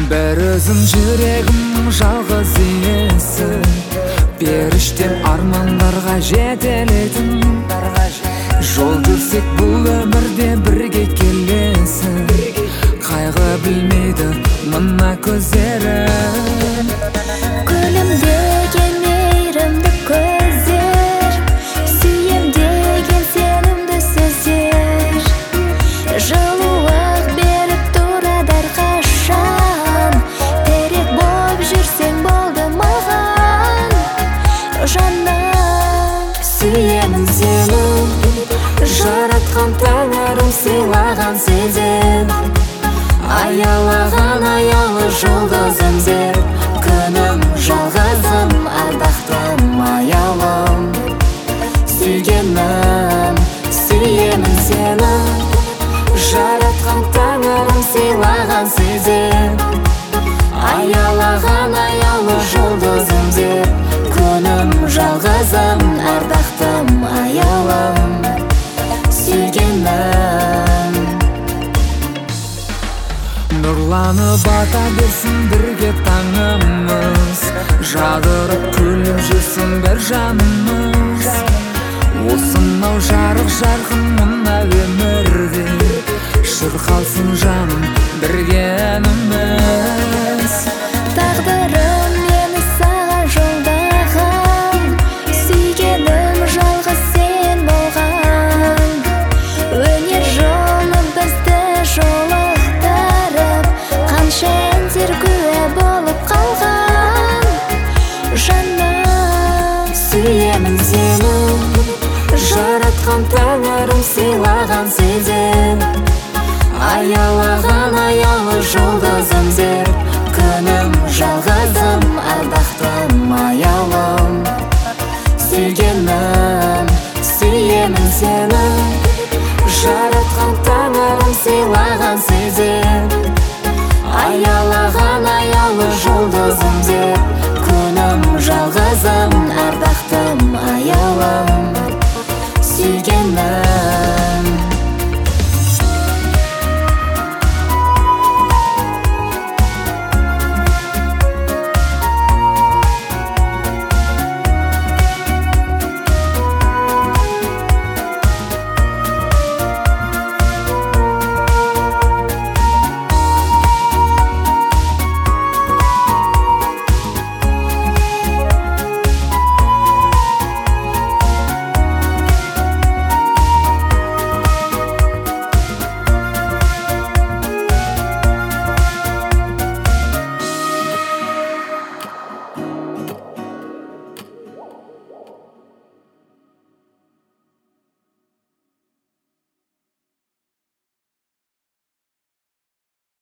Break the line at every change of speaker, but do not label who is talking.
бір өзің жүрегім жалғыз иесі, періштем армандарға жетелейтін. Жол жүрсек бұл өмірде бірге келесің, қайғы білмейді мына көздерің.
Күлімдеген мейірімді көздер, сүйем деген сенімді сөздер, жылуық беріп тұрады әрқашан. Керек болып жүрсең болды маған, жаным, сүйемін сені. Жаратқан тәңірім сыйлаған сезім, аялаған аялы жұлдызым деп, күнім жалғызым, ардақтым аялым. Сүйгенім, сүйемін сені. Жаратқан тәңірім сыйлаған сезім, аялаған аялы жұлдызым деп, күнім жалғызым, ардақтым аялым. Сүйгенім,
нұрланып бата берсін бірге таңымыз, жадырып күліп жүрсін бір жанымыз. Осынау жарық жарқын мына өмірде, шырқалсын жаным бірге әніміз.
тағдырым мені саған жолдаған, сүйгенім жалғыз сен болған. Өнер жолы бізді жолықтырып, қанша әндер куә болып қалған. Жаным, сүйемін сені. Жаратқан тәңірім сыйлаған сезім,